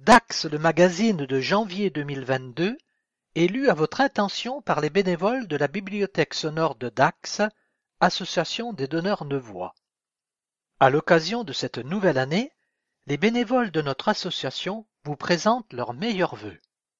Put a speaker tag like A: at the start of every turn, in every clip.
A: Dax, le magazine de janvier 2022, est lu à votre intention par les bénévoles de la Bibliothèque sonore de Dax, association des donneurs de voix. À l'occasion de cette nouvelle année, les bénévoles de notre association vous présentent leurs meilleurs vœux.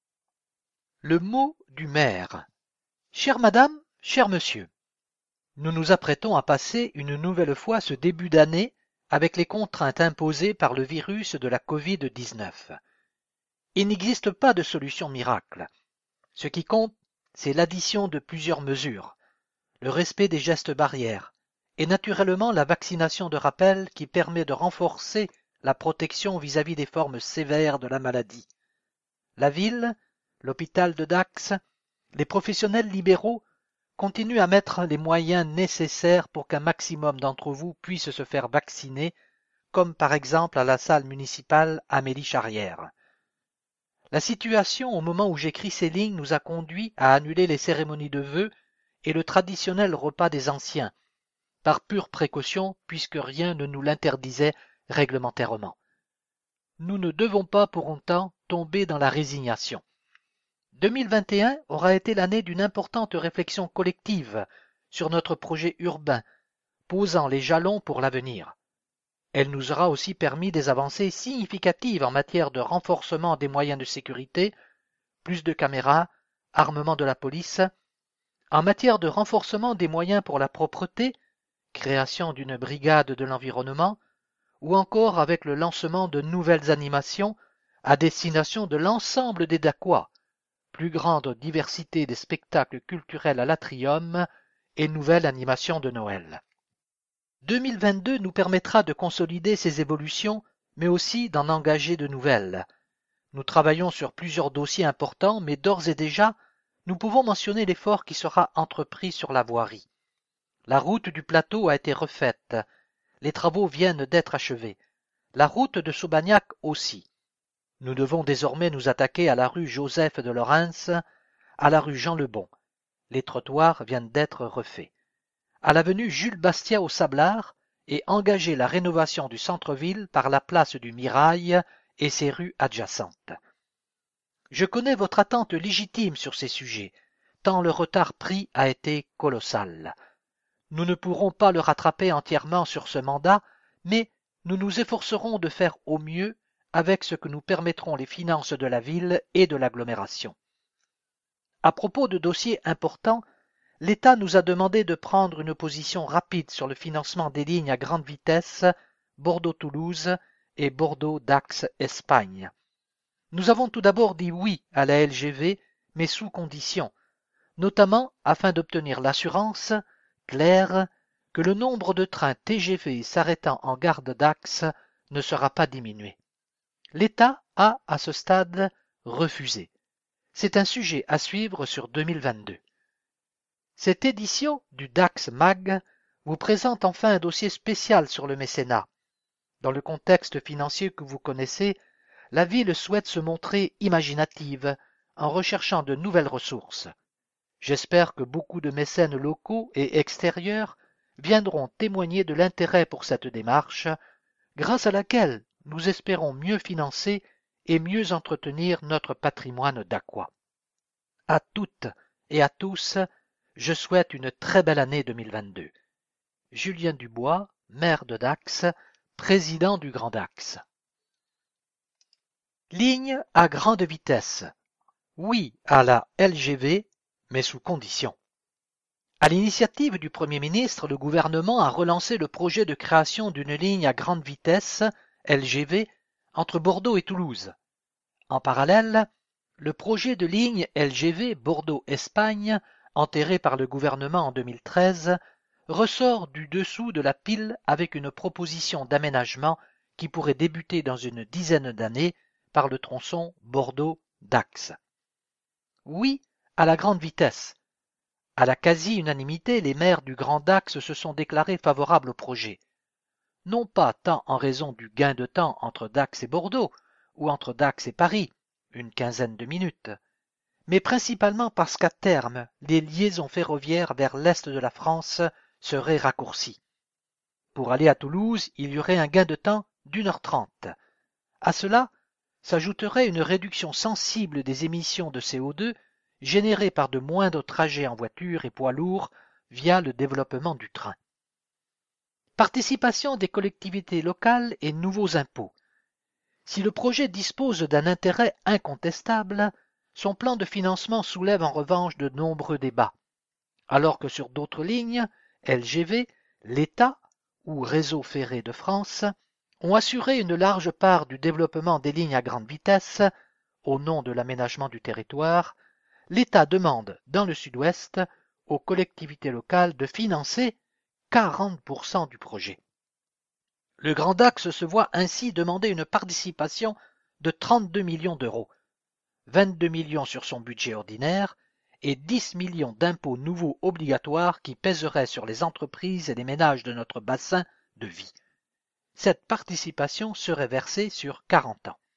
A: Le mot du maire. Chère madame, cher monsieur, nous nous apprêtons à passer une nouvelle fois ce début d'année avec les contraintes imposées par le virus de la Covid-19. Il n'existe pas de solution miracle. Ce qui compte, c'est l'addition de plusieurs mesures, le respect des gestes barrières et naturellement la vaccination de rappel qui permet de renforcer la protection vis-à-vis des formes sévères de la maladie. La ville, l'hôpital de Dax, les professionnels libéraux continuent à mettre les moyens nécessaires pour qu'un maximum d'entre vous puissent se faire vacciner, comme par exemple à la salle municipale Amélie Charrière. La situation au moment où j'écris ces lignes nous a conduit à annuler les cérémonies de vœux et le traditionnel repas des anciens, par pure précaution puisque rien ne nous l'interdisait réglementairement. Nous ne devons pas pour autant tomber dans la résignation. 2021 aura été l'année d'une importante réflexion collective sur notre projet urbain, posant les jalons pour l'avenir. Elle nous aura aussi permis des avancées significatives en matière de renforcement des moyens de sécurité, plus de caméras, armement de la police, en matière de renforcement des moyens pour la propreté, création d'une brigade de l'environnement, ou encore avec le lancement de nouvelles animations à destination de l'ensemble des Dacois, plus grande diversité des spectacles culturels à l'Atrium et nouvelle animation de Noël. 2022 nous permettra de consolider ces évolutions, mais aussi d'en engager de nouvelles. Nous travaillons sur plusieurs dossiers importants, mais d'ores et déjà, nous pouvons mentionner l'effort qui sera entrepris sur la voirie. La route du plateau a été refaite. Les travaux viennent d'être achevés. La route de Saubagnac aussi. Nous devons désormais nous attaquer à la rue Joseph de Lorentz, à la rue Jean Lebon. Les trottoirs viennent d'être refaits. À l'avenue Jules Bastia au Sablard et engager la rénovation du centre-ville par la place du Mirail et ses rues adjacentes. Je connais votre attente légitime sur ces sujets, tant le retard pris a été colossal. Nous ne pourrons pas le rattraper entièrement sur ce mandat, mais nous nous efforcerons de faire au mieux avec ce que nous permettront les finances de la ville et de l'agglomération. À propos de dossiers importants, l'État nous a demandé de prendre une position rapide sur le financement des lignes à grande vitesse Bordeaux-Toulouse et Bordeaux-Dax-Espagne. Nous avons tout d'abord dit oui à la LGV, mais sous condition, notamment afin d'obtenir l'assurance claire que le nombre de trains TGV s'arrêtant en gare de Dax ne sera pas diminué. L'État a, à ce stade, refusé. C'est un sujet à suivre sur 2022. Cette édition du Dax Mag vous présente enfin un dossier spécial sur le mécénat. Dans le contexte financier que vous connaissez, la ville souhaite se montrer imaginative en recherchant de nouvelles ressources. J'espère que beaucoup de mécènes locaux et extérieurs viendront témoigner de l'intérêt pour cette démarche, grâce à laquelle nous espérons mieux financer et mieux entretenir notre patrimoine dacois. À toutes et à tous, je souhaite une très belle année 2022. Julien Dubois, maire de Dax, président du Grand Dax. Ligne à grande vitesse. Oui à la LGV, mais sous conditions. À l'initiative du Premier ministre, le gouvernement a relancé le projet de création d'une ligne à grande vitesse, LGV, entre Bordeaux et Toulouse. En parallèle, le projet de ligne LGV Bordeaux-Espagne, enterré par le gouvernement en 2013, ressort du dessous de la pile avec une proposition d'aménagement qui pourrait débuter dans une dizaine d'années par le tronçon Bordeaux-Dax. Oui à la grande vitesse. À la quasi-unanimité, les maires du Grand Dax se sont déclarés favorables au projet. Non pas tant en raison du gain de temps entre Dax et Bordeaux, ou entre Dax et Paris, une quinzaine de minutes, mais principalement parce qu'à terme, les liaisons ferroviaires vers l'est de la France seraient raccourcies. Pour aller à Toulouse, il y aurait un gain de temps d'1h30. À cela s'ajouterait une réduction sensible des émissions de CO2 générées par de moindres trajets en voiture et poids lourds via le développement du train. Participation des collectivités locales et nouveaux impôts. Si le projet dispose d'un intérêt incontestable, son plan de financement soulève en revanche de nombreux débats. Alors que sur d'autres lignes, LGV, l'État ou Réseau ferré de France ont assuré une large part du développement des lignes à grande vitesse au nom de l'aménagement du territoire, l'État demande dans le sud-ouest aux collectivités locales de financer 40% du projet. Le Grand Axe se voit ainsi demander une participation de 32 millions d'euros, 22 millions sur son budget ordinaire et 10 millions d'impôts nouveaux obligatoires qui pèseraient sur les entreprises et les ménages de notre bassin de vie. Cette participation serait versée sur 40 ans.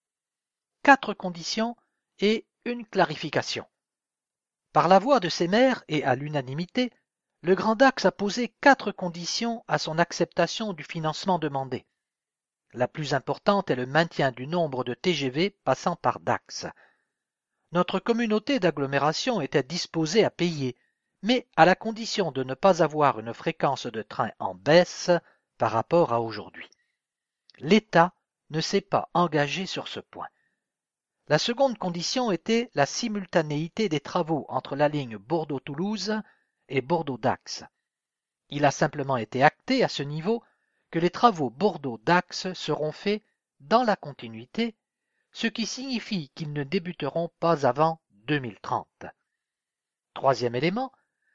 A: 4 conditions et une clarification. Par la voix de ses maires et à l'unanimité, le Grand Axe a posé 4 conditions à son acceptation du financement demandé. La plus importante est le maintien du nombre de TGV passant par Dax. Notre communauté d'agglomération était disposée à payer, mais à la condition de ne pas avoir une fréquence de train en baisse par rapport à aujourd'hui. L'État ne s'est pas engagé sur ce point. La seconde condition était la simultanéité des travaux entre la ligne Bordeaux-Toulouse et Bordeaux-Dax. Il a simplement été acté à ce niveau que les travaux Bordeaux-Dax seront faits dans la continuité, ce qui signifie qu'ils ne débuteront pas avant 2030. Troisième élément,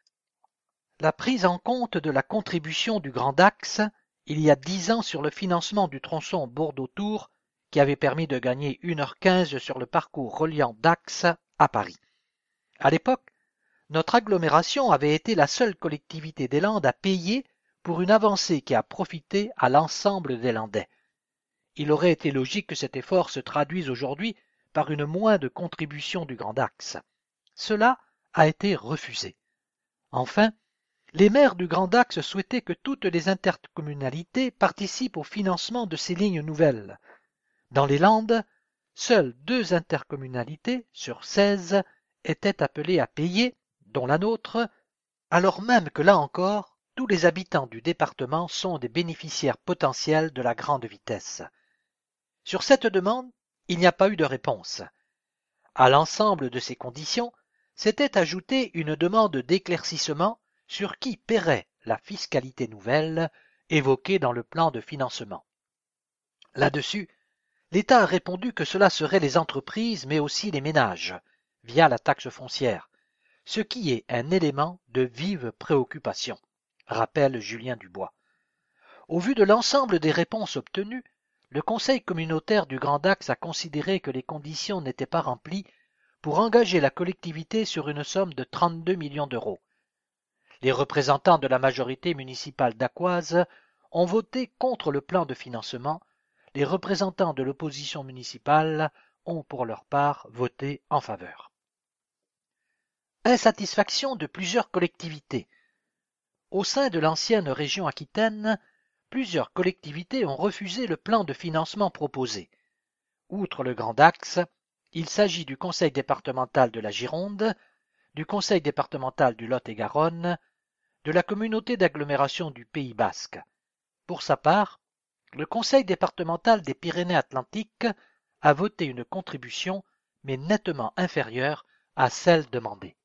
A: la prise en compte de la contribution du Grand Axe il y a 10 ans sur le financement du tronçon Bordeaux-Tours qui avait permis de gagner 1h15 sur le parcours reliant Dax à Paris. À l'époque, notre agglomération avait été la seule collectivité des Landes à payer pour une avancée qui a profité à l'ensemble des Landais. Il aurait été logique que cet effort se traduise aujourd'hui par une moindre contribution du Grand Axe. Cela a été refusé. Enfin, les maires du Grand Axe souhaitaient que toutes les intercommunalités participent au financement de ces lignes nouvelles. Dans les Landes, seules 2 intercommunalités sur 16 étaient appelées à payer, dont la nôtre, alors même que là encore, tous les habitants du département sont des bénéficiaires potentiels de la grande vitesse. Sur cette demande, il n'y a pas eu de réponse. À l'ensemble de ces conditions, s'était ajoutée une demande d'éclaircissement sur qui paierait la fiscalité nouvelle évoquée dans le plan de financement. Là-dessus, l'État a répondu que cela serait les entreprises mais aussi les ménages, via la taxe foncière, ce qui est un élément de vive préoccupation, rappelle Julien Dubois. Au vu de l'ensemble des réponses obtenues, le Conseil communautaire du Grand Axe a considéré que les conditions n'étaient pas remplies pour engager la collectivité sur une somme de 32 millions d'euros. Les représentants de la majorité municipale d'Acquoise ont voté contre le plan de financement. Les représentants de l'opposition municipale ont pour leur part voté en faveur. Insatisfaction de plusieurs collectivités. Au sein de l'ancienne région Aquitaine, plusieurs collectivités ont refusé le plan de financement proposé. Outre le Grand Axe, il s'agit du Conseil départemental de la Gironde, du Conseil départemental du Lot-et-Garonne, de la communauté d'agglomération du Pays basque. Pour sa part, le Conseil départemental des Pyrénées-Atlantiques a voté une contribution, mais nettement inférieure à celle demandée.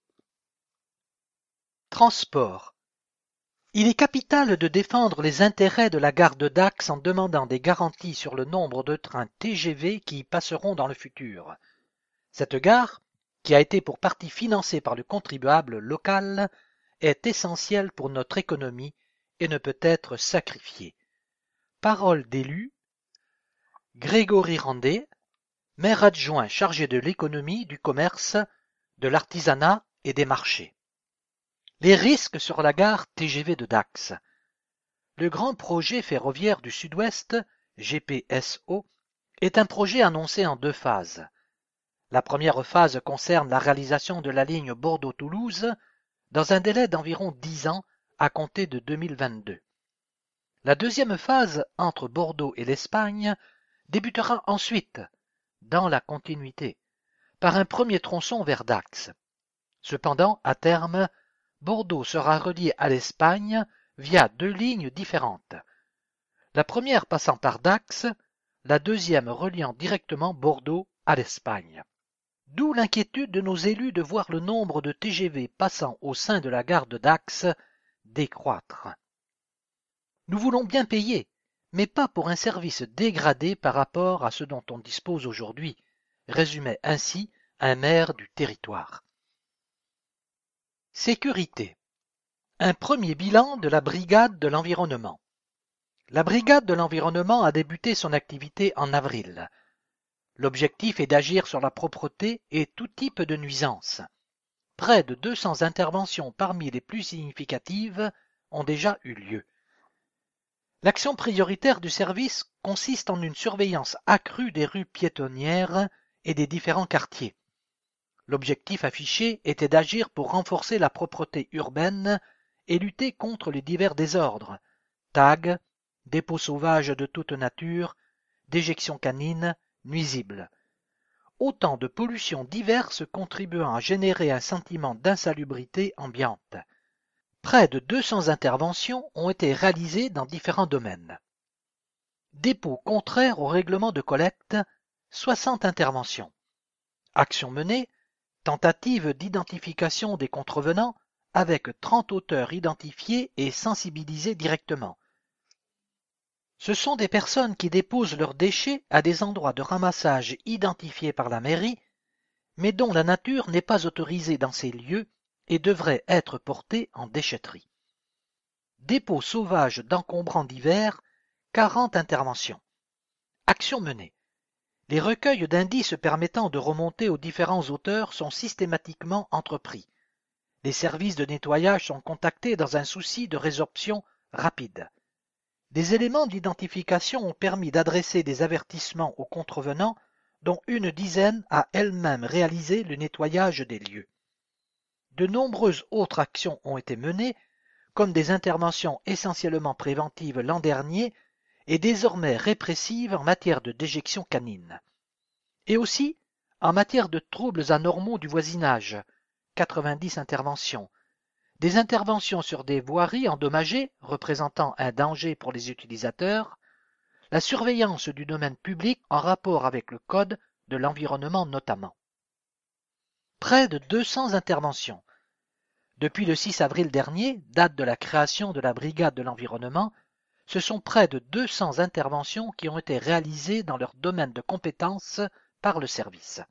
A: Transport. Il est capital de défendre les intérêts de la gare de Dax en demandant des garanties sur le nombre de trains TGV qui y passeront dans le futur. Cette gare, qui a été pour partie financée par le contribuable local, est essentielle pour notre économie et ne peut être sacrifiée. Parole d'élu, Grégory Randé, maire adjoint chargé de l'économie, du commerce, de l'artisanat et des marchés. Les risques sur la gare TGV de Dax. Le grand projet ferroviaire du Sud-Ouest, GPSO, est un projet annoncé en 2 phases. La première phase concerne la réalisation de la ligne Bordeaux-Toulouse dans un délai d'environ 10 ans à compter de 2022. La deuxième phase, entre Bordeaux et l'Espagne, débutera ensuite, dans la continuité, par un premier tronçon vers Dax. Cependant, à terme, Bordeaux sera relié à l'Espagne via 2 lignes différentes. La première passant par Dax, la deuxième reliant directement Bordeaux à l'Espagne. D'où l'inquiétude de nos élus de voir le nombre de TGV passant au sein de la gare de Dax décroître. Nous voulons bien payer, mais pas pour un service dégradé par rapport à ce dont on dispose aujourd'hui, résumait ainsi un maire du territoire. Sécurité. Un premier bilan de la brigade de l'environnement. La brigade de l'environnement a débuté son activité en avril. L'objectif est d'agir sur la propreté et tout type de nuisances. Près de 200 interventions parmi les plus significatives ont déjà eu lieu. L'action prioritaire du service consiste en une surveillance accrue des rues piétonnières et des différents quartiers. L'objectif affiché était d'agir pour renforcer la propreté urbaine et lutter contre les divers désordres, tags, dépôts sauvages de toute nature, déjections canines, nuisibles. Autant de pollutions diverses contribuant à générer un sentiment d'insalubrité ambiante. Près de 200 interventions ont été réalisées dans différents domaines. Dépôts contraires au règlement de collecte, 60 interventions. Actions menées, tentative d'identification des contrevenants avec 30 auteurs identifiés et sensibilisés directement. Ce sont des personnes qui déposent leurs déchets à des endroits de ramassage identifiés par la mairie, mais dont la nature n'est pas autorisée dans ces lieux et devrait être portée en déchetterie. Dépôt sauvage d'encombrants divers, 40 interventions. Actions menées. Les recueils d'indices permettant de remonter aux différents auteurs sont systématiquement entrepris. Les services de nettoyage sont contactés dans un souci de résorption rapide. Des éléments d'identification ont permis d'adresser des avertissements aux contrevenants, dont une dizaine a elle-même réalisé le nettoyage des lieux. De nombreuses autres actions ont été menées, comme des interventions essentiellement préventives l'an dernier et désormais répressives en matière de déjection canine. Et aussi en matière de troubles anormaux du voisinage, 90 interventions, des interventions sur des voiries endommagées représentant un danger pour les utilisateurs, la surveillance du domaine public en rapport avec le code de l'environnement notamment. Près de 200 interventions. Depuis le 6 avril dernier, date de la création de la brigade de l'environnement, ce sont près de 200 interventions qui ont été réalisées dans leur domaine de compétences par le service.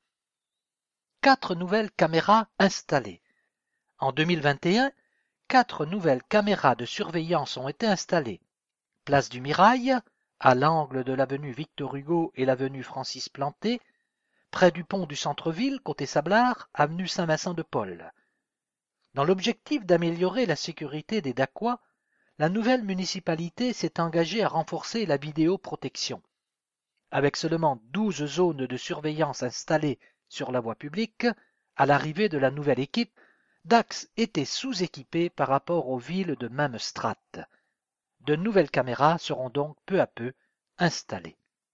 A: 4 nouvelles caméras installées. En 2021, 4 nouvelles caméras de surveillance ont été installées. Place du Mirail, à l'angle de l'avenue Victor Hugo et l'avenue Francis Planté, près du pont du centre-ville, côté Sablard, avenue Saint-Vincent-de-Paul. Dans l'objectif d'améliorer la sécurité des Dacquois, la nouvelle municipalité s'est engagée à renforcer la vidéoprotection. Avec seulement 12 zones de surveillance installées sur la voie publique, à l'arrivée de la nouvelle équipe, Dax était sous-équipé par rapport aux villes de même strate. De nouvelles caméras seront donc peu à peu installées.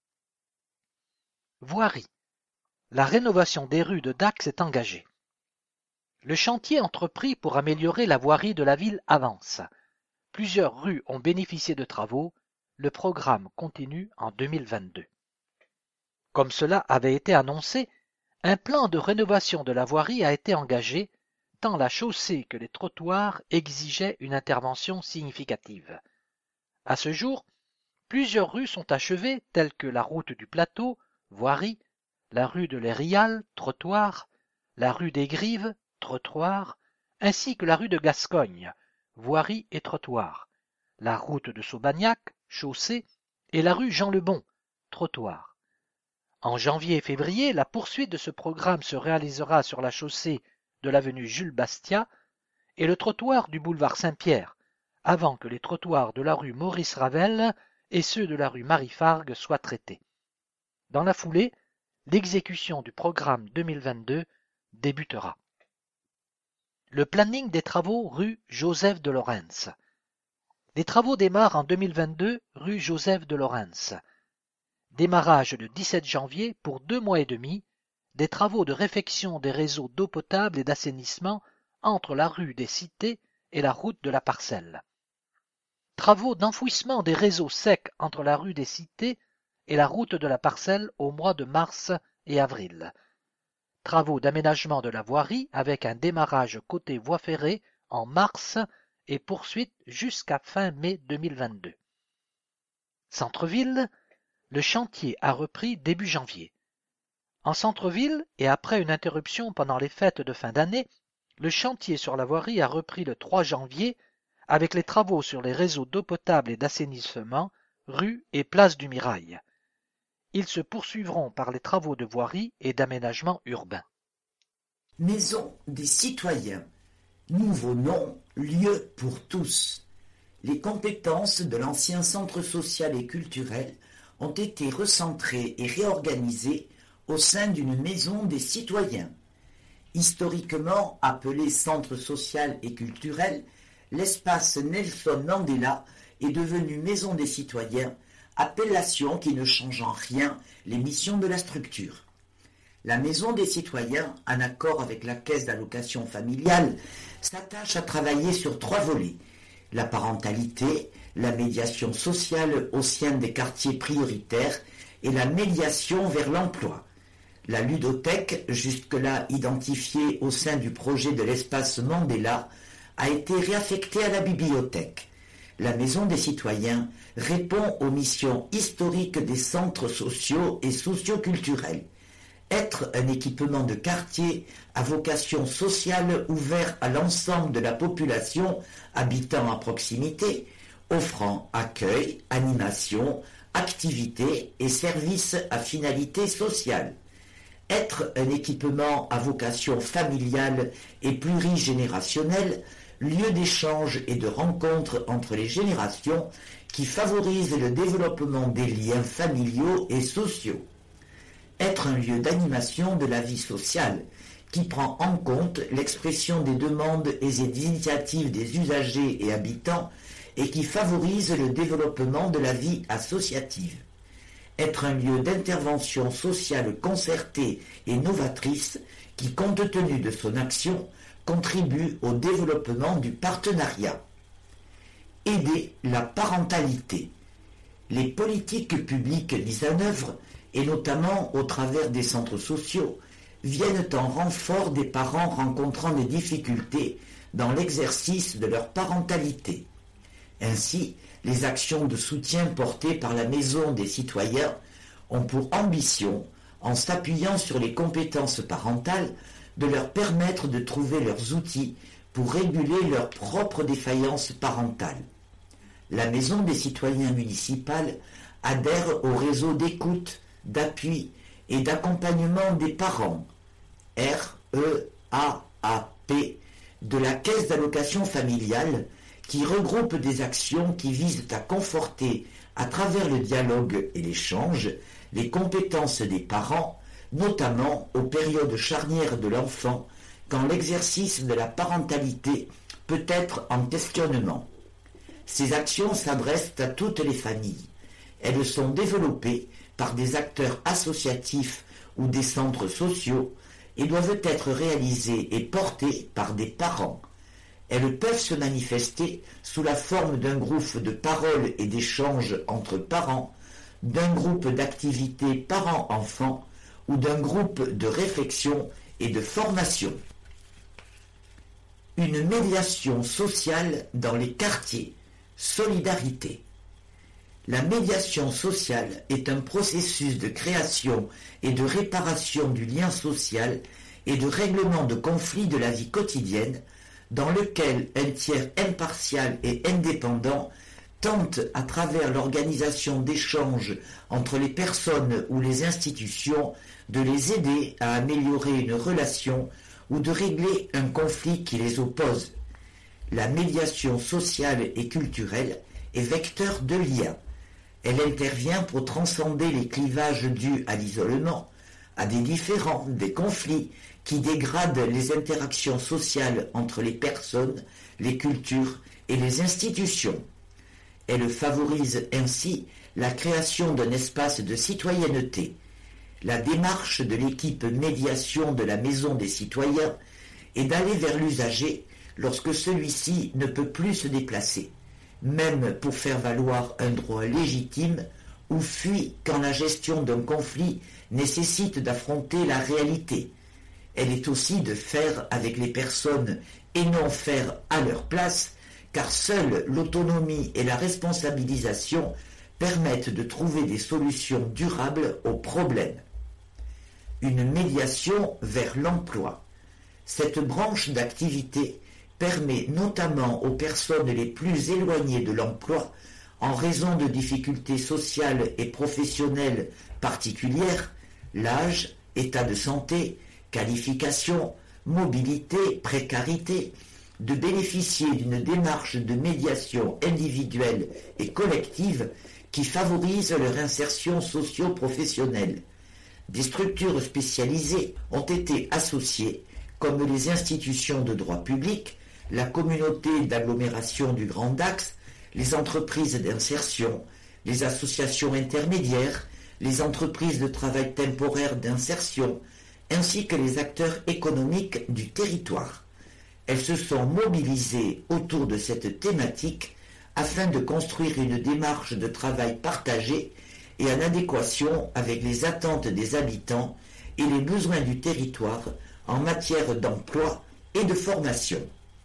A: Voirie. La rénovation des rues de Dax est engagée. Le chantier entrepris pour améliorer la voirie de la ville avance. Plusieurs rues ont bénéficié de travaux. Le programme continue en 2022. Comme cela avait été annoncé, un plan de rénovation de la voirie a été engagé, tant la chaussée que les trottoirs exigeaient une intervention significative. À ce jour, plusieurs rues sont achevées telles que la route du Plateau, voirie, la rue de l'Érial, trottoir, la rue des Grives, trottoir, ainsi que la rue de Gascogne, voirie et trottoir, la route de Saubagnac, chaussée, et la rue Jean-Lebon, trottoir. En janvier et février, la poursuite de ce programme se réalisera sur la chaussée de l'avenue Jules Bastia et le trottoir du boulevard Saint-Pierre, avant que les trottoirs de la rue Maurice Ravel et ceux de la rue Marie-Fargue soient traités. Dans la foulée, l'exécution du programme 2022 débutera. Le planning des travaux rue Joseph de Lorentz. Les travaux démarrent en 2022 rue Joseph de Lorentz. Démarrage le 17 janvier pour 2 mois et demi des travaux de réfection des réseaux d'eau potable et d'assainissement entre la rue des Cités et la route de la Parcelle. Travaux d'enfouissement des réseaux secs entre la rue des Cités et la route de la Parcelle au mois de mars et avril. Travaux d'aménagement de la voirie avec un démarrage côté voie ferrée en mars et poursuite jusqu'à fin mai 2022. Centre-ville, le chantier a repris début janvier. En centre-ville, et après une interruption pendant les fêtes de fin d'année, le chantier sur la voirie a repris le 3 janvier avec les travaux sur les réseaux d'eau potable et d'assainissement, rue et place du Mirail. Ils se poursuivront par les travaux de voirie et d'aménagement urbain.
B: Maison des citoyens. Nouveau nom, lieu pour tous. Les compétences de l'ancien centre social et culturel ont été recentrées et réorganisées au sein d'une maison des citoyens. Historiquement appelé centre social et culturel, l'espace Nelson Mandela est devenu maison des citoyens, appellation qui ne change en rien les missions de la structure. La maison des citoyens, en accord avec la caisse d'allocation familiale, s'attache à travailler sur 3 volets: la parentalité, la médiation sociale au sein des quartiers prioritaires et la médiation vers l'emploi. La ludothèque, jusque-là identifiée au sein du projet de l'espace Mandela, a été réaffectée à la bibliothèque. La Maison des citoyens répond aux missions historiques des centres sociaux et socioculturels. Être un équipement de quartier à vocation sociale ouvert à l'ensemble de la population habitant à proximité, offrant accueil, animation, activités et services à finalité sociale. Être un équipement à vocation familiale et plurigénérationnelle, lieu d'échange et de rencontre entre les générations qui favorise le développement des liens familiaux et sociaux. Être un lieu d'animation de la vie sociale qui prend en compte l'expression des demandes et des initiatives des usagers et habitants et qui favorise le développement de la vie associative. Être un lieu d'intervention sociale concertée et novatrice qui, compte tenu de son action, contribue au développement du partenariat. Aider la parentalité. Les politiques publiques mises en œuvre, et notamment au travers des centres sociaux, viennent en renfort des parents rencontrant des difficultés dans l'exercice de leur parentalité. Ainsi, les actions de soutien portées par la Maison des citoyens ont pour ambition, en s'appuyant sur les compétences parentales, de leur permettre de trouver leurs outils pour réguler leurs propres défaillances parentales. La Maison des citoyens municipale adhère au réseau d'écoute, d'appui et d'accompagnement des parents, REAAP, de la Caisse d'allocation familiale, qui regroupe des actions qui visent à conforter, à travers le dialogue et l'échange, les compétences des parents, notamment aux périodes charnières de l'enfant, quand l'exercice de la parentalité peut être en questionnement. Ces actions s'adressent à toutes les familles. Elles sont développées par des acteurs associatifs ou des centres sociaux et doivent être réalisées et portées par des parents. Elles peuvent se manifester sous la forme d'un groupe de parole et d'échanges entre parents, d'un groupe d'activités parents-enfants ou d'un groupe de réflexion et de formation. Une médiation sociale dans les quartiers. Solidarité. La médiation sociale est un processus de création et de réparation du lien social et de règlement de conflits de la vie quotidienne dans lequel un tiers impartial et indépendant tente, à travers l'organisation d'échanges entre les personnes ou les institutions, de les aider à améliorer une relation ou de régler un conflit qui les oppose. La médiation sociale et culturelle est vecteur de liens. Elle intervient pour transcender les clivages dus à l'isolement, à des différends, des conflits qui dégradent les interactions sociales entre les personnes, les cultures et les institutions. Elle favorise ainsi la création d'un espace de citoyenneté. La démarche de l'équipe médiation de la Maison des citoyens est d'aller vers l'usager lorsque celui-ci ne peut plus se déplacer, même pour faire valoir un droit légitime, ou fuit quand la gestion d'un conflit nécessite d'affronter la réalité. Elle est aussi de faire avec les personnes et non faire à leur place, car seule l'autonomie et la responsabilisation permettent de trouver des solutions durables aux problèmes. Une médiation vers l'emploi. Cette branche d'activité permet notamment aux personnes les plus éloignées de l'emploi, en raison de difficultés sociales et professionnelles particulières, l'âge, état de santé, qualification, mobilité, précarité, de bénéficier d'une démarche de médiation individuelle et collective qui favorise leur insertion socio-professionnelle. Des structures spécialisées ont été associées, comme les institutions de droit public, la communauté d'agglomération du Grand Dax, les entreprises d'insertion, les associations intermédiaires, les entreprises de travail temporaire d'insertion, ainsi que les acteurs économiques du territoire. Elles se sont mobilisées autour de cette thématique afin de construire une démarche de travail partagée et en adéquation avec les attentes des habitants et les besoins du territoire en matière d'emploi et de formation.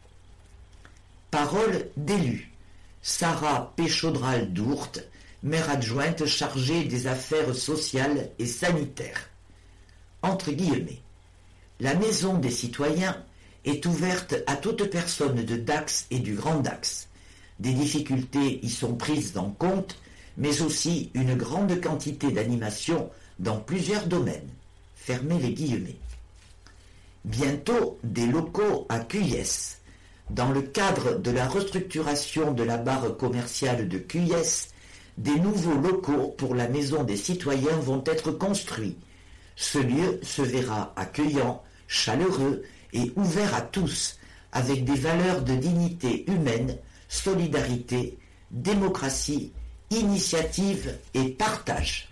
B: Parole d'élus. Sarah Péchaudral-Dourte, maire adjointe chargée des affaires sociales et sanitaires. Entre guillemets. La Maison des citoyens est ouverte à toute personne de Dax et du Grand Dax. Des difficultés y sont prises en compte, mais aussi une grande quantité d'animations dans plusieurs domaines. Fermez les guillemets. Bientôt des locaux à Cuyès. Dans le cadre de la restructuration de la barre commerciale de Cuyès, des nouveaux locaux pour la Maison des citoyens vont être construits. Ce lieu se verra accueillant, chaleureux et ouvert à tous, avec des valeurs de dignité humaine, solidarité, démocratie, initiative et partage.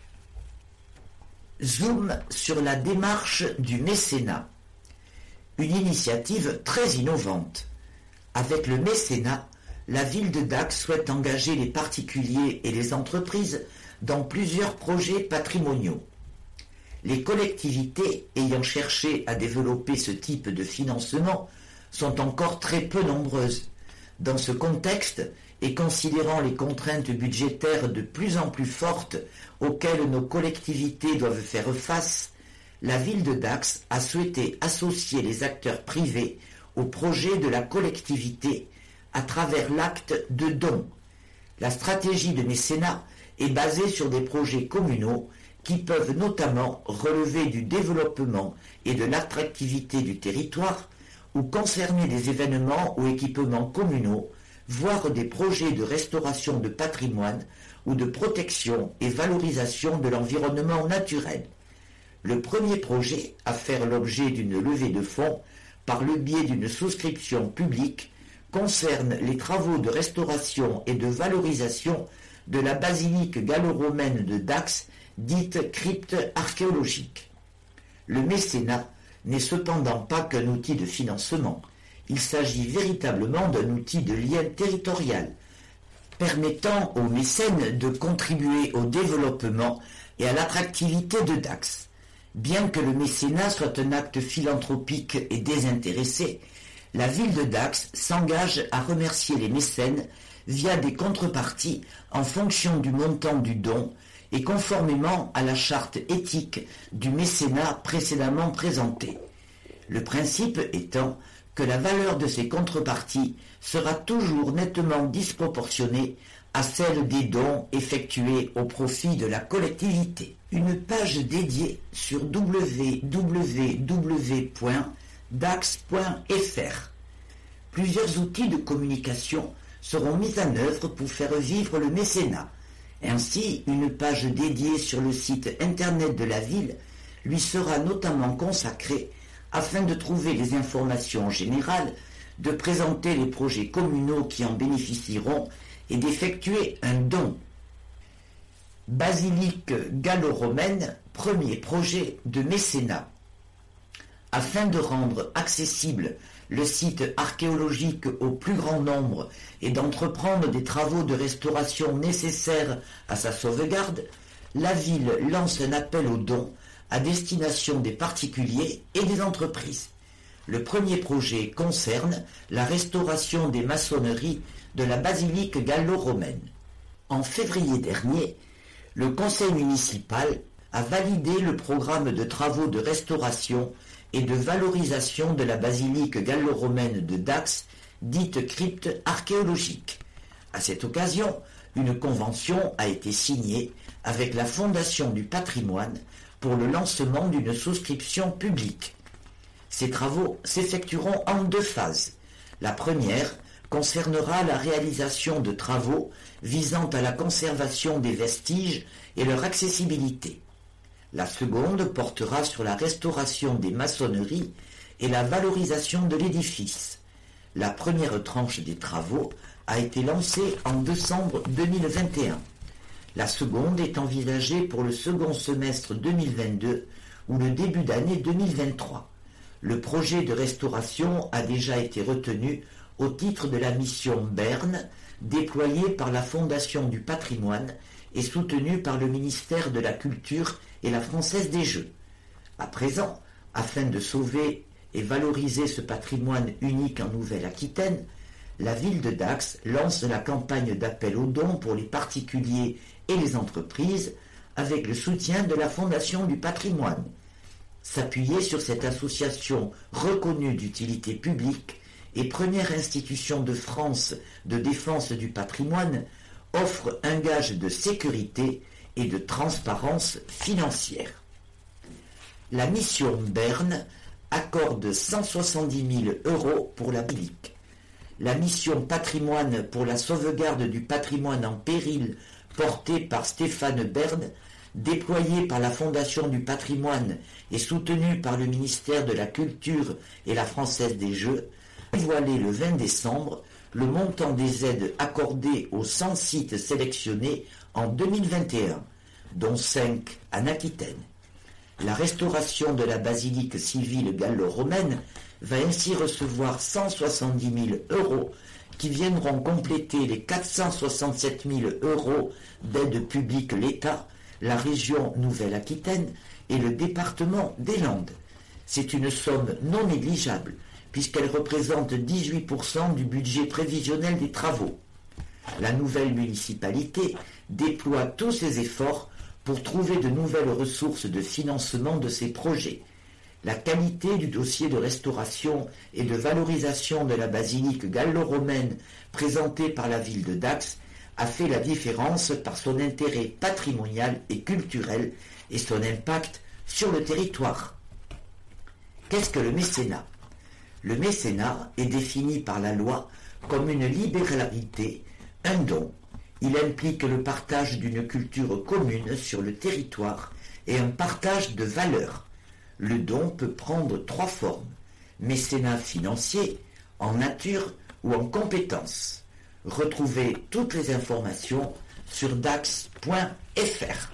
B: Zoom sur la démarche du mécénat. Une initiative très innovante. Avec le mécénat, la ville de Dax souhaite engager les particuliers et les entreprises dans plusieurs projets patrimoniaux. Les collectivités ayant cherché à développer ce type de financement sont encore très peu nombreuses. Dans ce contexte, et considérant les contraintes budgétaires de plus en plus fortes auxquelles nos collectivités doivent faire face, la ville de Dax a souhaité associer les acteurs privés au projet de la collectivité à travers l'acte de don. La stratégie de mécénat est basée sur des projets communaux qui peuvent notamment relever du développement et de l'attractivité du territoire ou concerner des événements ou équipements communaux, voire des projets de restauration de patrimoine ou de protection et valorisation de l'environnement naturel. Le premier projet à faire l'objet d'une levée de fonds par le biais d'une souscription publique concerne les travaux de restauration et de valorisation de la basilique gallo-romaine de Dax, dite crypte archéologique. Le mécénat n'est cependant pas qu'un outil de financement. Il s'agit véritablement d'un outil de lien territorial, permettant aux mécènes de contribuer au développement et à l'attractivité de Dax. Bien que le mécénat soit un acte philanthropique et désintéressé, la ville de Dax s'engage à remercier les mécènes via des contreparties en fonction du montant du don et conformément à la charte éthique du mécénat précédemment présentée. Le principe étant que la valeur de ces contreparties sera toujours nettement disproportionnée à celle des dons effectués au profit de la collectivité. Une page dédiée sur www.dax.fr. Plusieurs outils de communication seront mis en œuvre pour faire vivre le mécénat. Ainsi, une page dédiée sur le site internet de la ville lui sera notamment consacrée afin de trouver les informations générales, de présenter les projets communaux qui en bénéficieront et d'effectuer un don. Basilique gallo-romaine, premier projet de mécénat. Afin de rendre accessible le site archéologique au plus grand nombre et d'entreprendre des travaux de restauration nécessaires à sa sauvegarde, la ville lance un appel aux dons à destination des particuliers et des entreprises. Le premier projet concerne la restauration des maçonneries de la basilique gallo-romaine. En février dernier, le conseil municipal a validé le programme de travaux de restauration et de valorisation de la basilique gallo-romaine de Dax, dite crypte archéologique. À cette occasion, une convention a été signée avec la Fondation du patrimoine pour le lancement d'une souscription publique. Ces travaux s'effectueront en 2 phases. La première concernera la réalisation de travaux visant à la conservation des vestiges et leur accessibilité. La seconde portera sur la restauration des maçonneries et la valorisation de l'édifice. La première tranche des travaux a été lancée en décembre 2021. La seconde est envisagée pour le second semestre 2022 ou le début d'année 2023. Le projet de restauration a déjà été retenu au titre de la mission Berne, déployée par la Fondation du patrimoine et soutenue par le ministère de la Culture et la Française des Jeux. À présent, afin de sauver et valoriser ce patrimoine unique en Nouvelle-Aquitaine, la ville de Dax lance la campagne d'appel aux dons pour les particuliers et les entreprises avec le soutien de la Fondation du patrimoine. S'appuyer sur cette association reconnue d'utilité publique et première institution de France de défense du patrimoine offre un gage de sécurité et de transparence financière. La mission Berne accorde 170 000 € pour la basilique. La mission Patrimoine pour la sauvegarde du patrimoine en péril portée par Stéphane Bern, déployée par la Fondation du patrimoine et soutenue par le ministère de la Culture et la Française des Jeux, a dévoilé le 20 décembre le montant des aides accordées aux 100 sites sélectionnés en 2021, dont 5 en Aquitaine. La restauration de la basilique civile gallo-romaine va ainsi recevoir 170 000 € qui viendront compléter les 467 000 € d'aide publique l'État, la région Nouvelle-Aquitaine et le département des Landes. C'est une somme non négligeable puisqu'elle représente 18% du budget prévisionnel des travaux. La nouvelle municipalité déploie tous ses efforts pour trouver de nouvelles ressources de financement de ces projets. La qualité du dossier de restauration et de valorisation de la basilique gallo-romaine présentée par la ville de Dax a fait la différence par son intérêt patrimonial et culturel et son impact sur le territoire. Qu'est-ce que le mécénat ? Le mécénat est défini par la loi comme une libéralité, un don. Il implique le partage d'une culture commune sur le territoire et un partage de valeurs. Le don peut prendre 3 formes: mécénat financier, en nature ou en compétences. Retrouvez toutes les informations sur dax.fr.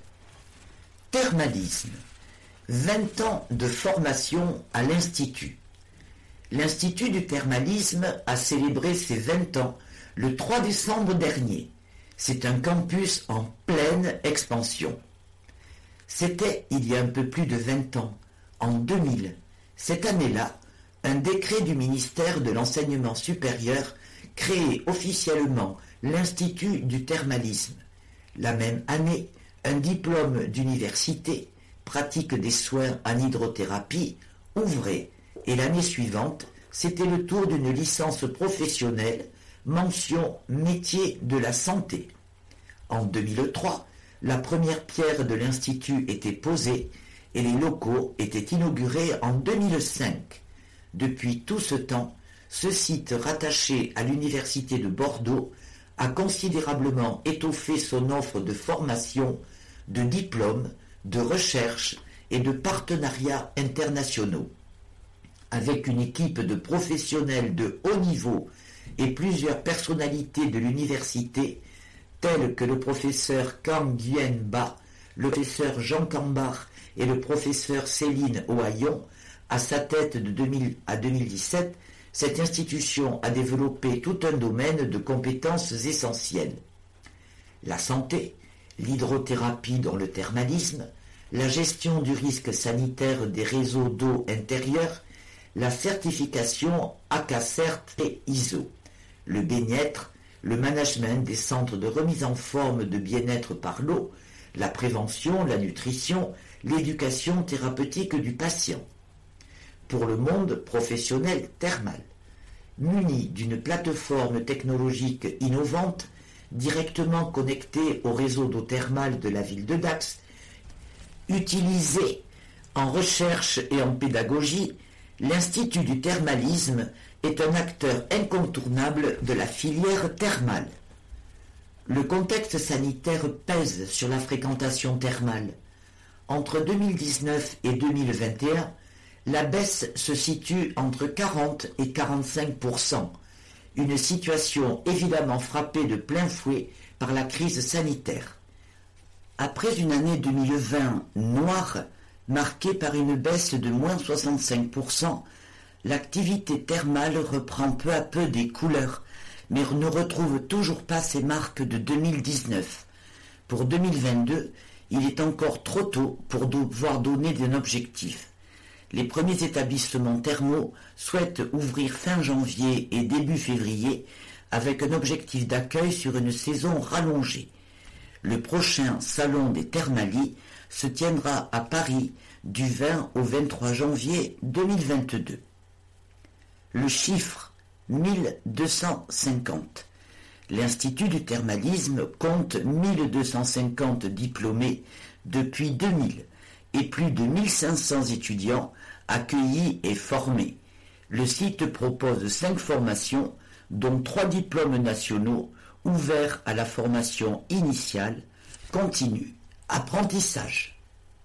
B: Thermalisme. 20 ans de formation à l'Institut. L'Institut du thermalisme a célébré ses 20 ans le 3 décembre dernier. C'est un campus en pleine expansion. C'était il y a un peu plus de 20 ans, en 2000. Cette année-là, un décret du ministère de l'Enseignement supérieur créait officiellement l'Institut du thermalisme. La même année, un diplôme d'université, pratique des soins en hydrothérapie, ouvrait, et l'année suivante, c'était le tour d'une licence professionnelle, mention métier de la santé. En 2003, la première pierre de l'Institut était posée et les locaux étaient inaugurés en 2005. Depuis tout ce temps, ce site rattaché à l'Université de Bordeaux a considérablement étoffé son offre de formation, de diplômes, de recherche et de partenariats internationaux. Avec une équipe de professionnels de haut niveau et plusieurs personnalités de l'université, tels que le professeur Kang Gyuen Ba, le professeur Jean Cambard et le professeur Céline Ohayon, à sa tête de 2000 à 2017, cette institution a développé tout un domaine de compétences essentielles. La santé, l'hydrothérapie dans le thermalisme, la gestion du risque sanitaire des réseaux d'eau intérieure, la certification ACACERT et ISO, le bien-être, le management des centres de remise en forme de bien-être par l'eau, la prévention, la nutrition, l'éducation thérapeutique du patient. Pour le monde professionnel thermal, muni d'une plateforme technologique innovante, directement connectée au réseau d'eau thermale de la ville de Dax, utilisée en recherche et en pédagogie, l'Institut du thermalisme est un acteur incontournable de la filière thermale. Le contexte sanitaire pèse sur la fréquentation thermale. Entre 2019 et 2021, la baisse se situe entre 40 et 45%, une situation évidemment frappée de plein fouet par la crise sanitaire. Après une année 2020 noire, marquée par une baisse de moins 65%, l'activité thermale reprend peu à peu des couleurs, mais ne retrouve toujours pas ses marques de 2019. Pour 2022, il est encore trop tôt pour devoir donner un objectif. Les premiers établissements thermaux souhaitent ouvrir fin janvier et début février avec un objectif d'accueil sur une saison rallongée. Le prochain salon des Thermalies se tiendra à Paris du 20 au 23 janvier 2022. Le chiffre 1250. L'Institut du thermalisme compte 1250 diplômés depuis 2000 et plus de 1500 étudiants accueillis et formés. Le site propose 5 formations, dont 3 diplômes nationaux ouverts à la formation initiale, continue, apprentissage.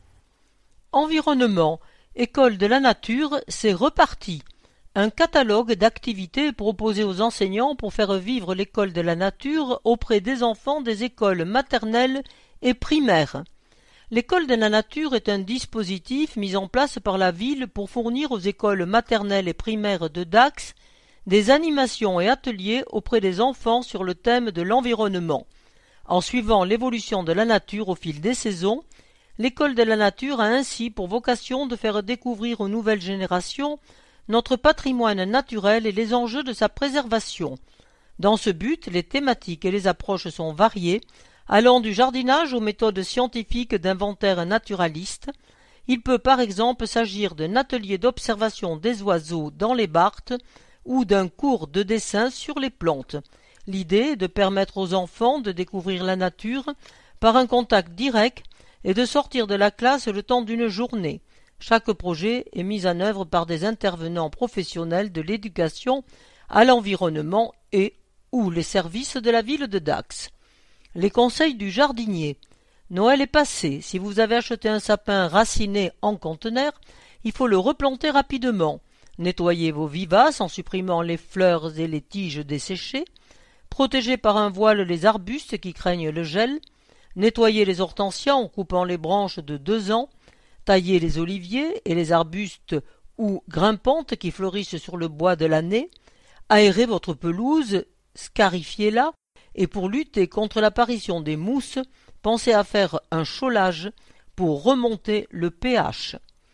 C: Environnement, école de la nature, c'est reparti. Un catalogue d'activités proposées aux enseignants pour faire vivre l'école de la nature auprès des enfants des écoles maternelles et primaires. L'école de la nature est un dispositif mis en place par la ville pour fournir aux écoles maternelles et primaires de Dax des animations et ateliers auprès des enfants sur le thème de l'environnement. En suivant l'évolution de la nature au fil des saisons, l'école de la nature a ainsi pour vocation de faire découvrir aux nouvelles générations notre patrimoine naturel et les enjeux de sa préservation. Dans ce but, les thématiques et les approches sont variées, allant du jardinage aux méthodes scientifiques d'inventaire naturaliste. Il peut par exemple s'agir d'un atelier d'observation des oiseaux dans les barthes ou d'un cours de dessin sur les plantes. L'idée est de permettre aux enfants de découvrir la nature par un contact direct et de sortir de la classe le temps d'une journée. Chaque projet est mis en œuvre par des intervenants professionnels de l'éducation à l'environnement et ou les services de la ville de Dax. Les conseils du jardinier. Noël est passé. Si vous avez acheté un sapin raciné en conteneur, il faut le replanter rapidement. Nettoyez vos vivaces en supprimant les fleurs et les tiges desséchées. Protégez par un voile les arbustes qui craignent le gel. Nettoyez les hortensias en coupant les branches de 2 ans. Taillez les oliviers et les arbustes ou grimpantes qui fleurissent sur le bois de l'année. Aérez votre pelouse, scarifiez-la. Et pour lutter contre l'apparition des mousses, pensez à faire un chaulage pour remonter le pH.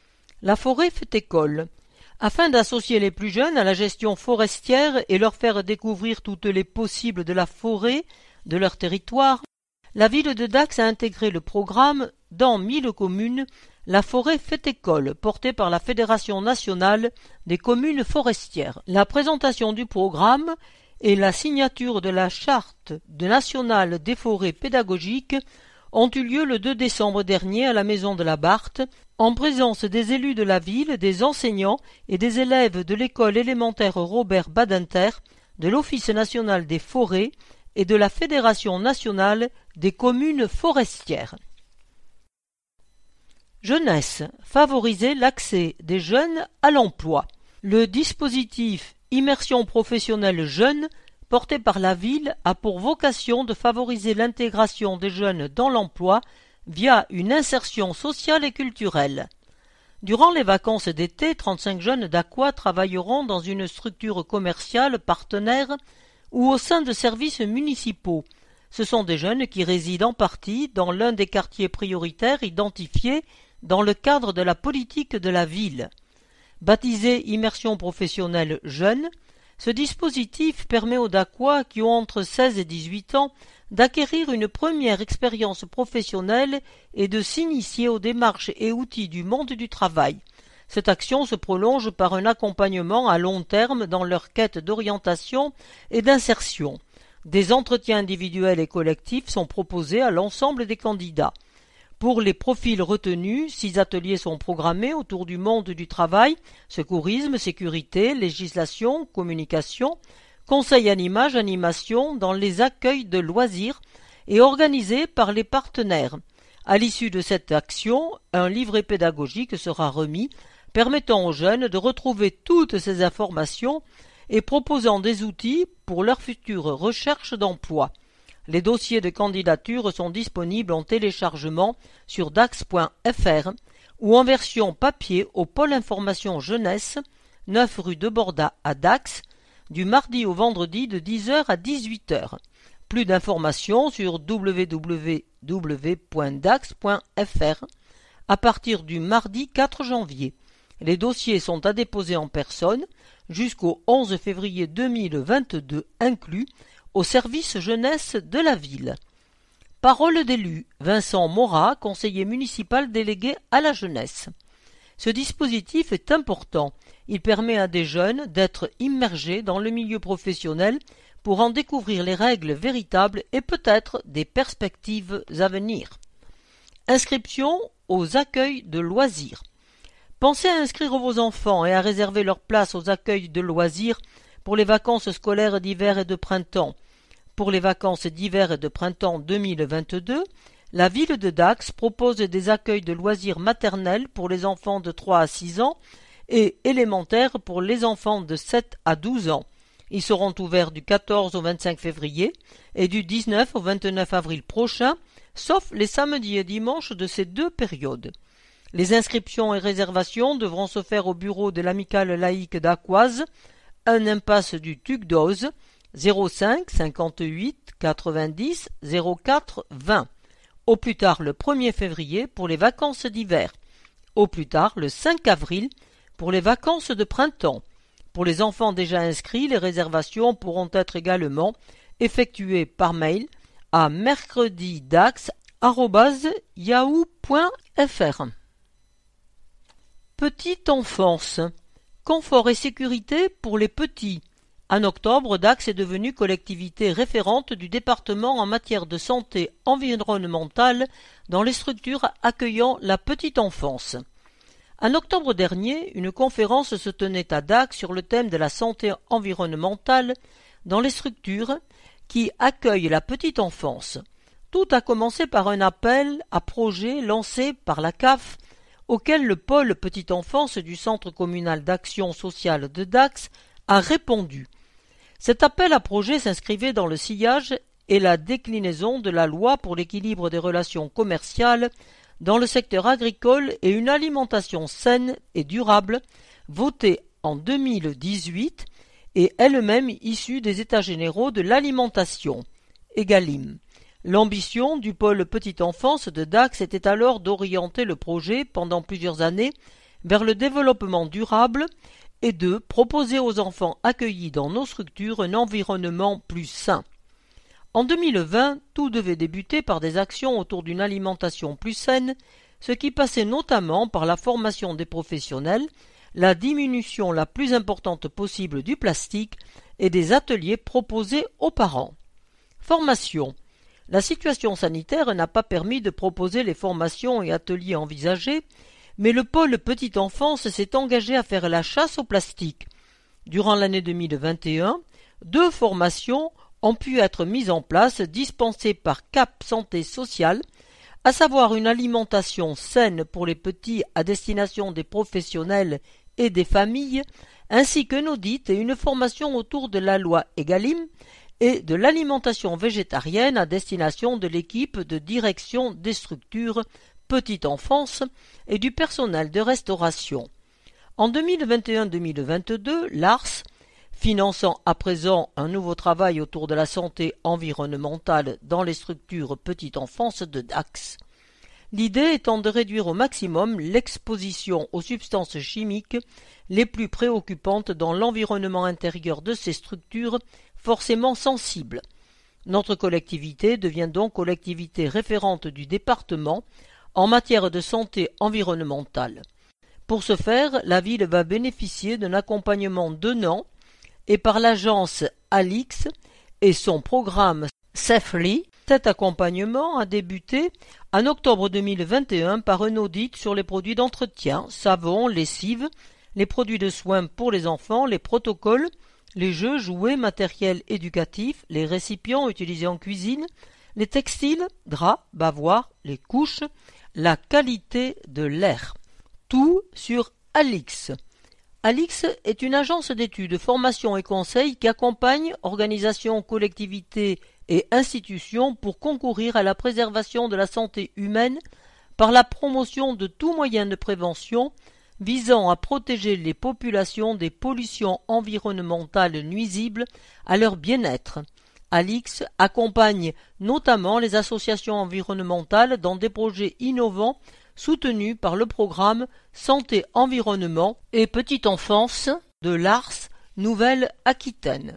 C: La forêt fait école. Afin d'associer les plus jeunes à la gestion forestière et leur faire découvrir toutes les possibles de la forêt, de leur territoire, la ville de Dax a intégré le programme dans 1000 communes La forêt fait école, porté par la Fédération nationale des communes forestières. La présentation du programme et la signature de la Charte nationale des forêts pédagogiques ont eu lieu le 2 décembre dernier à la Maison de la Barthe, en présence des élus de la ville, des enseignants et des élèves de l'école élémentaire Robert Badinter, de l'Office national des forêts et de la Fédération nationale des communes forestières. Jeunesse, favoriser l'accès des jeunes à l'emploi. Le dispositif Immersion professionnelle jeune porté par la ville, a pour vocation de favoriser l'intégration des jeunes dans l'emploi via une insertion sociale et culturelle. Durant les vacances d'été, 35 jeunes d'Aqua travailleront dans une structure commerciale partenaire ou au sein de services municipaux. Ce sont des jeunes qui résident en partie dans l'un des quartiers prioritaires identifiés dans le cadre de la politique de la ville. Baptisé Immersion professionnelle jeune, ce dispositif permet aux Dacquois qui ont entre 16 et 18 ans d'acquérir une première expérience professionnelle et de s'initier aux démarches et outils du monde du travail. Cette action se prolonge par un accompagnement à long terme dans leur quête d'orientation et d'insertion. Des entretiens individuels et collectifs sont proposés à l'ensemble des candidats. Pour les profils retenus, 6 ateliers sont programmés autour du monde du travail, secourisme, sécurité, législation, communication, conseil en images, animation dans les accueils de loisirs et organisés par les partenaires. À l'issue de cette action, un livret pédagogique sera remis, permettant aux jeunes de retrouver toutes ces informations et proposant des outils pour leur future recherche d'emploi. Les dossiers de candidature sont disponibles en téléchargement sur dax.fr ou en version papier au pôle information jeunesse, 9 rue de Borda à Dax, du mardi au vendredi de 10h à 18h. Plus d'informations sur www.dax.fr à partir du mardi 4 janvier. Les dossiers sont à déposer en personne jusqu'au 11 février 2022 inclus au service jeunesse de la ville. Parole d'élu, Vincent Morat, conseiller municipal délégué à la jeunesse. Ce dispositif est important. Il permet à des jeunes d'être immergés dans le milieu professionnel pour en découvrir les règles véritables et peut-être des perspectives à venir. Inscription aux accueils de loisirs. Pensez à inscrire vos enfants et à réserver leur place aux accueils de loisirs pour les vacances scolaires d'hiver et de printemps. Pour les vacances d'hiver et de printemps 2022, la ville de Dax propose des accueils de loisirs maternels pour les enfants de 3 à 6 ans et élémentaires pour les enfants de 7 à 12 ans. Ils seront ouverts du 14 au 25 février et du 19 au 29 avril prochain, sauf les samedis et dimanches de ces deux périodes. Les inscriptions et réservations devront se faire au bureau de l'amicale laïque d'Aqoise, 1 impasse du Tuc d'Oz, 05 58 90 04 20. Au plus tard le 1er février pour les vacances d'hiver. Au plus tard le 5 avril pour les vacances de printemps. Pour les enfants déjà inscrits, les réservations pourront être également effectuées par mail à mercredidax@yahoo.fr. Petite enfance. Confort et sécurité pour les petits. En octobre, Dax est devenue collectivité référente du département en matière de santé environnementale dans les structures accueillant la petite enfance. En octobre dernier, une conférence se tenait à Dax sur le thème de la santé environnementale dans les structures qui accueillent la petite enfance. Tout a commencé par un appel à projet lancé par la CAF, auquel le pôle petite enfance du Centre communal d'action sociale de Dax a répondu. Cet appel à projet s'inscrivait dans le sillage et la déclinaison de la loi pour l'équilibre des relations commerciales dans le secteur agricole et une alimentation saine et durable, votée en 2018 et elle-même issue des États généraux de l'alimentation, EGalim. L'ambition du pôle petite enfance de Dax était alors d'orienter le projet pendant plusieurs années vers le développement durable et de proposer aux enfants accueillis dans nos structures un environnement plus sain. En 2020, tout devait débuter par des actions autour d'une alimentation plus saine, ce qui passait notamment par la formation des professionnels, la diminution la plus importante possible du plastique et des ateliers proposés aux parents. Formation. La situation sanitaire n'a pas permis de proposer les formations et ateliers envisagés, mais le pôle petite enfance s'est engagé à faire la chasse au plastique. Durant l'année 2021, 2 formations ont pu être mises en place, dispensées par Cap Santé Sociale, à savoir une alimentation saine pour les petits à destination des professionnels et des familles, ainsi qu'un audit et une formation autour de la loi Egalim et de l'alimentation végétarienne à destination de l'équipe de direction des structures petite enfance et du personnel de restauration. En 2021-2022, l'ARS, finançant à présent un nouveau travail autour de la santé environnementale dans les structures petite enfance de Dax. L'idée étant de réduire au maximum l'exposition aux substances chimiques les plus préoccupantes dans l'environnement intérieur de ces structures forcément sensibles. Notre collectivité devient donc collectivité référente du département en matière de santé environnementale. Pour ce faire, la ville va bénéficier d'un accompagnement d'un an et par l'agence Alix et son programme Safely. Cet accompagnement a débuté en octobre 2021 par un audit sur les produits d'entretien, savon, lessive, les produits de soins pour les enfants, les protocoles, les jeux, jouets, matériel éducatif, les récipients utilisés en cuisine, les textiles, draps, bavoirs, les couches, la qualité de l'air. Tout sur Alix. Alix est une agence d'études, formation et conseil qui accompagne organisations, collectivités et institutions pour concourir à la préservation de la santé humaine par la promotion de tout moyen de prévention visant à protéger les populations des pollutions environnementales nuisibles à leur bien-être. Alix accompagne notamment les associations environnementales dans des projets innovants soutenus par le programme Santé Environnement et Petite Enfance de l'ARS Nouvelle-Aquitaine.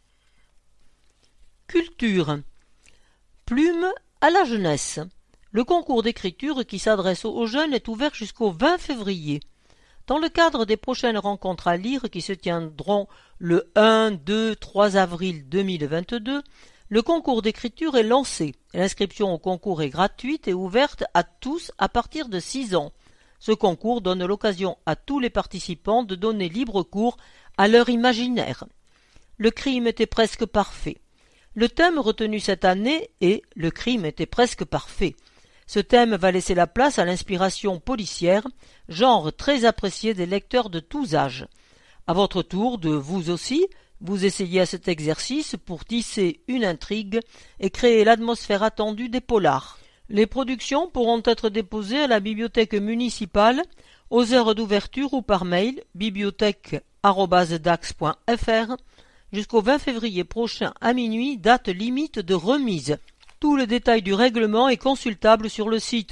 C: Culture. Plume à la jeunesse. Le concours d'écriture qui s'adresse aux jeunes est ouvert jusqu'au 20 février. Dans le cadre des prochaines rencontres à lire qui se tiendront le 1, 2, 3 avril 2022, le concours d'écriture est lancé. L'inscription au concours est gratuite et ouverte à tous à partir de 6 ans. Ce concours donne l'occasion à tous les participants de donner libre cours à leur imaginaire. Le crime était presque parfait. Le thème retenu cette année est « Le crime était presque parfait ». Ce thème va laisser la place à l'inspiration policière, genre très apprécié des lecteurs de tous âges. À votre tour de vous aussi, vous essayez à cet exercice pour tisser une intrigue et créer l'atmosphère attendue des polars. Les productions pourront être déposées à la bibliothèque municipale aux heures d'ouverture ou par mail bibliothèque@dax.fr jusqu'au 20 février prochain à minuit, date limite de remise. Tout le détail du règlement est consultable sur le site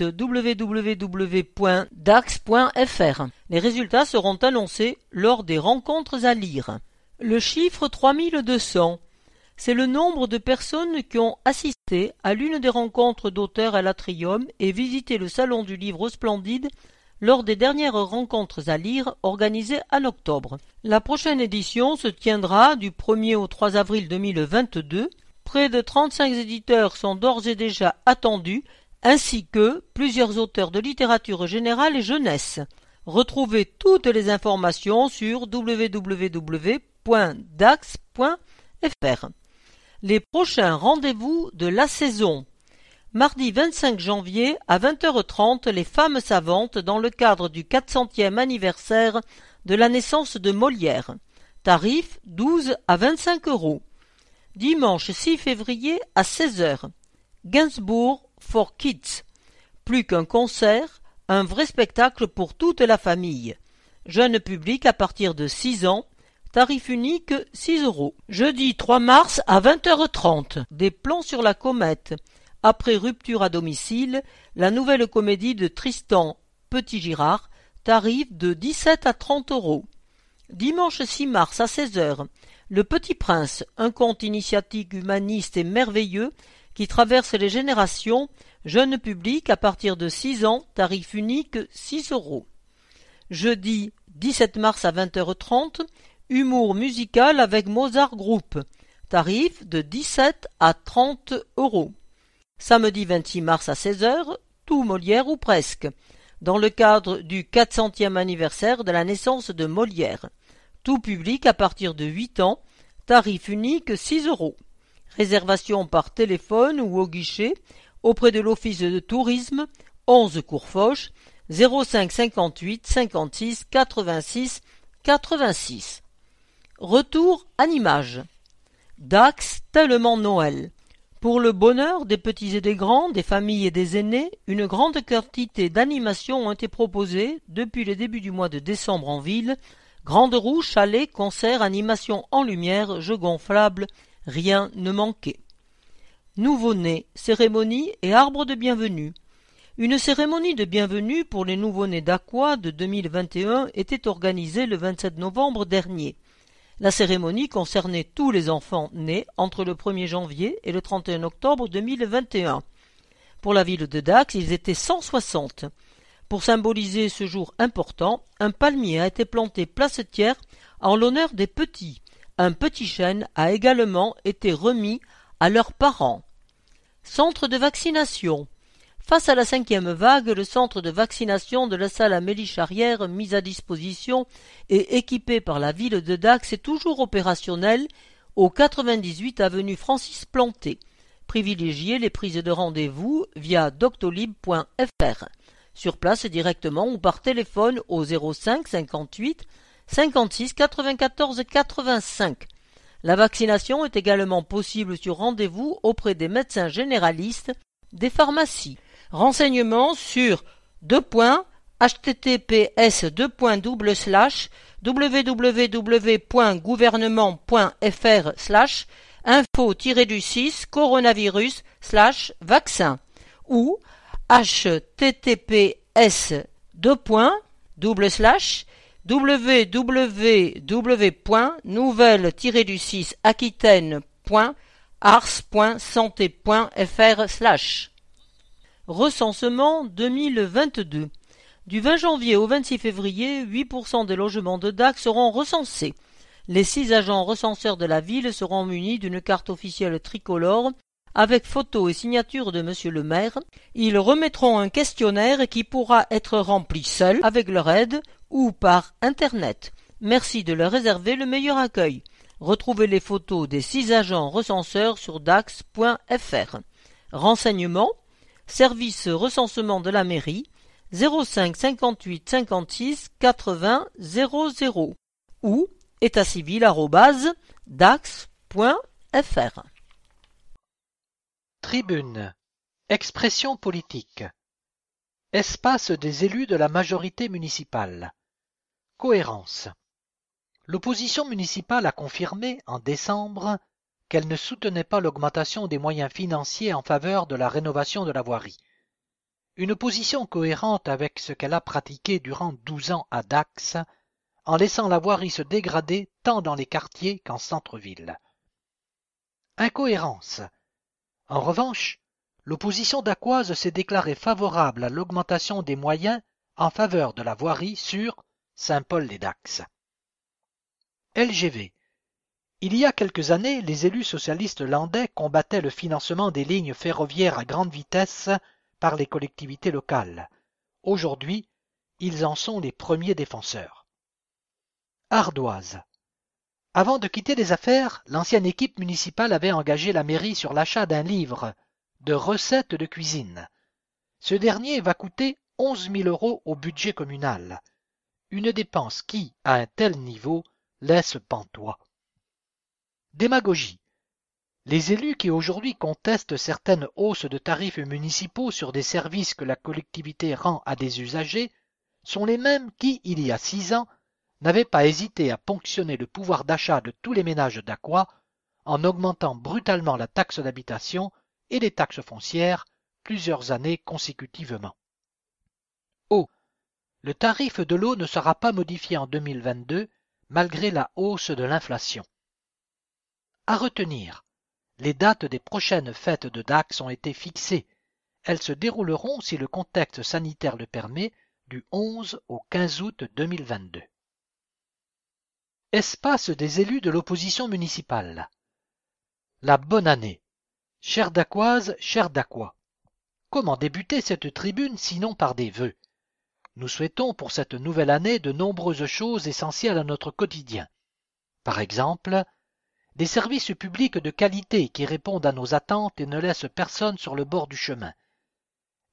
C: www.dax.fr. Les résultats seront annoncés lors des rencontres à lire. Le chiffre 3200, c'est le nombre de personnes qui ont assisté à l'une des rencontres d'auteurs à l'Atrium et visité le Salon du Livre au Splendide lors des dernières rencontres à lire organisées en octobre. La prochaine édition se tiendra du 1er au 3 avril 2022. Près de 35 éditeurs sont d'ores et déjà attendus, ainsi que plusieurs auteurs de littérature générale et jeunesse. Retrouvez toutes les informations sur www.dax.fr. Les prochains rendez-vous de la saison. Mardi 25 janvier à 20h30, les femmes savantes dans le cadre du 400e anniversaire de la naissance de Molière. Tarif 12 à 25 €. Dimanche 6 février à 16h. Gainsbourg for Kids. Plus qu'un concert, un vrai spectacle pour toute la famille. Jeune public à partir de 6 ans. Tarif unique 6 €. Jeudi 3 mars à 20h30. Des plans sur la comète. Après rupture à domicile, la nouvelle comédie de Tristan Petit-Girard, tarif de 17 à 30 €. Dimanche 6 mars à 16h, Le Petit Prince, un conte initiatique humaniste et merveilleux qui traverse les générations, jeune public à partir de 6 ans, tarif unique 6 €. Jeudi 17 mars à 20h30, humour musical avec Mozart Group, tarif de 17 à 30 €. Samedi 26 mars à 16h, tout Molière ou presque, dans le cadre du 400e anniversaire de la naissance de Molière. Tout public à partir de 8 ans, tarif unique 6 €. Réservation par téléphone ou au guichet, auprès de l'office de tourisme, 11 Cours Foch, 05 58 56 86 86. Retour en image. Dax tellement Noël. Pour le bonheur des petits et des grands, des familles et des aînés, une grande quantité d'animations ont été proposées depuis le début du mois de décembre en ville. Grande roue, chalets, concerts, animations en lumière, jeux gonflables, rien ne manquait. Nouveau-né, cérémonie et arbre de bienvenue. Une cérémonie de bienvenue pour les nouveau-nés d'Aqua de 2021 était organisée le 27 novembre dernier. La cérémonie concernait tous les enfants nés entre le 1er janvier et le 31 octobre 2021. Pour la ville de Dax, ils étaient 160. Pour symboliser ce jour important, un palmier a été planté place Thiers en l'honneur des petits. Un petit chêne a également été remis à leurs parents. Centre de vaccination. Face à la 5e vague, le centre de vaccination de la salle Amélie-Charrière, mis à disposition et équipé par la ville de Dax, est toujours opérationnel au 98 avenue Francis Planté. Privilégiez les prises de rendez-vous via doctolib.fr. Sur place directement ou par téléphone au 05 58 56 94 85. La vaccination est également possible sur rendez-vous auprès des médecins généralistes, des pharmacies. Renseignements sur www.gouvernement.fr/info-6 coronavirus/vaccin ou https://www.nouvelle-du6aquitaine.ars.santé.fr/. Recensement 2022. Du 20 janvier au 26 février, 8% des logements de Dax seront recensés. Les 6 agents recenseurs de la ville seront munis d'une carte officielle tricolore avec photo et signature de monsieur le maire. Ils remettront un questionnaire qui pourra être rempli seul avec leur aide ou par internet. Merci de leur réserver le meilleur accueil. Retrouvez les photos des 6 agents recenseurs sur dax.fr. Renseignements. Service recensement de la mairie 05 58 56 80 00 ou étatcivil@dax.fr.
A: Tribune. Expression politique. Espace des élus de la majorité municipale. Cohérence. L'opposition municipale a confirmé en décembre qu'elle ne soutenait pas l'augmentation des moyens financiers en faveur de la rénovation de la voirie. Une position cohérente avec ce qu'elle a pratiqué durant 12 ans à Dax, en laissant la voirie se dégrader tant dans les quartiers qu'en centre-ville. Incohérence. En revanche, l'opposition dacquoise s'est déclarée favorable à l'augmentation des moyens en faveur de la voirie sur Saint-Paul-les-Dax. LGV. Il y a quelques années, les élus socialistes landais combattaient le financement des lignes ferroviaires à grande vitesse par les collectivités locales. Aujourd'hui, ils en sont les premiers défenseurs. Ardoise. Avant de quitter les affaires, l'ancienne équipe municipale avait engagé la mairie sur l'achat d'un livre de recettes de cuisine. Ce dernier va coûter 11 000 € au budget communal. Une dépense qui, à un tel niveau, laisse pantois. Démagogie. Les élus qui aujourd'hui contestent certaines hausses de tarifs municipaux sur des services que la collectivité rend à des usagers sont les mêmes qui, il y a 6 ans, n'avaient pas hésité à ponctionner le pouvoir d'achat de tous les ménages d'Aqua en augmentant brutalement la taxe d'habitation et les taxes foncières plusieurs années consécutivement. Eau. Le tarif de l'eau ne sera pas modifié en 2022 malgré la hausse de l'inflation. À retenir, les dates des prochaines fêtes de Dax ont été fixées. Elles se dérouleront, si le contexte sanitaire le permet, du 11 au 15 août 2022. Espace des élus de l'opposition municipale. La bonne année. Chère Dacquoise, chère Dacquois. Comment débuter cette tribune sinon par des vœux? Nous souhaitons pour cette nouvelle année de nombreuses choses essentielles à notre quotidien. Par exemple, des services publics de qualité qui répondent à nos attentes et ne laissent personne sur le bord du chemin.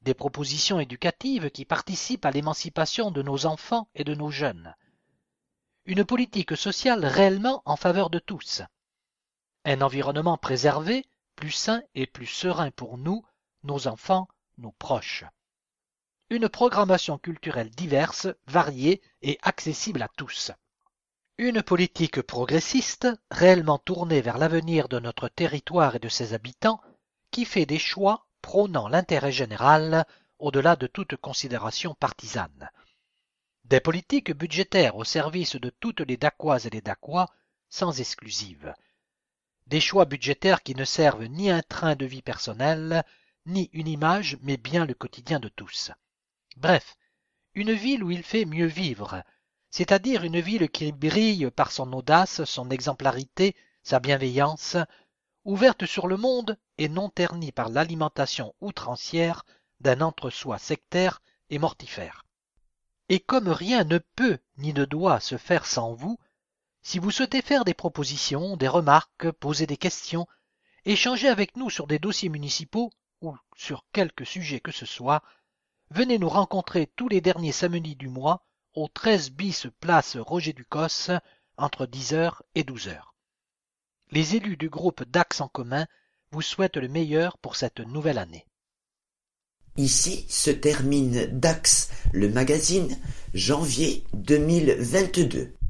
A: des propositions éducatives qui participent à l'émancipation de nos enfants et de nos jeunes. Une politique sociale réellement en faveur de tous. Un environnement préservé, plus sain et plus serein pour nous, nos enfants, nos proches. Une programmation culturelle diverse, variée et accessible à tous. Une politique progressiste, réellement tournée vers l'avenir de notre territoire et de ses habitants, qui fait des choix prônant l'intérêt général au-delà de toute considération partisane. Des politiques budgétaires au service de toutes les Dacquoises et les Dacquois, sans exclusive. Des choix budgétaires qui ne servent ni un train de vie personnel, ni une image, mais bien le quotidien de tous. Bref, une ville où il fait mieux vivre, c'est-à-dire une ville qui brille par son audace, son exemplarité, sa bienveillance, ouverte sur le monde et non ternie par l'alimentation outrancière d'un entre-soi sectaire et mortifère. Et comme rien ne peut ni ne doit se faire sans vous, si vous souhaitez faire des propositions, des remarques, poser des questions, échanger avec nous sur des dossiers municipaux ou sur quelque sujet que ce soit, venez nous rencontrer tous les derniers samedis du mois au 13 bis place Roger Ducos entre 10h et 12h. Les élus du groupe Dax en commun vous souhaitent le meilleur pour cette nouvelle année.
B: Ici se termine Dax, le magazine, janvier 2022.